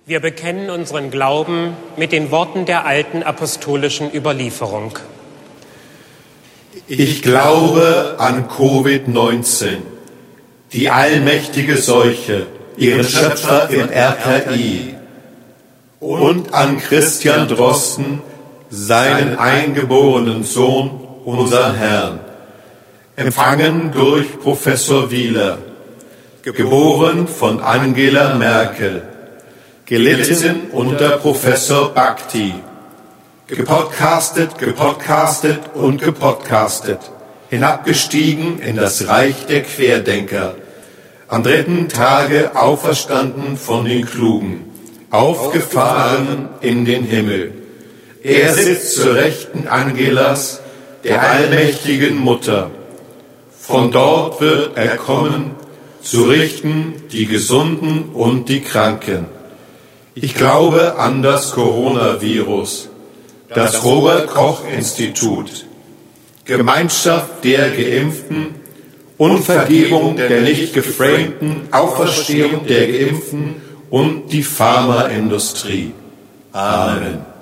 Wir bekennen unseren Glauben mit den Worten der alten apostolischen Überlieferung. Ich glaube an Covid-19, die allmächtige Seuche, ihren Schöpfer im RKI, und an Christian Drosten, seinen eingeborenen Sohn, unseren Herrn, empfangen durch Professor Wieler, geboren von Angela Merkel, gelitten unter Professor Bhakti, gepodcastet und gepodcastet, hinabgestiegen in das Reich der Querdenker, am dritten Tage auferstanden von den Klugen, aufgefahren in den Himmel. Er sitzt zur Rechten Angelas, der allmächtigen Mutter. Von dort wird er kommen, zu richten die Gesunden und die Kranken. Ich glaube an das Coronavirus, das Robert-Koch-Institut, Gemeinschaft der Geimpften und Vergebung der nicht geframten, Auferstehung der Geimpften und die Pharmaindustrie. Amen.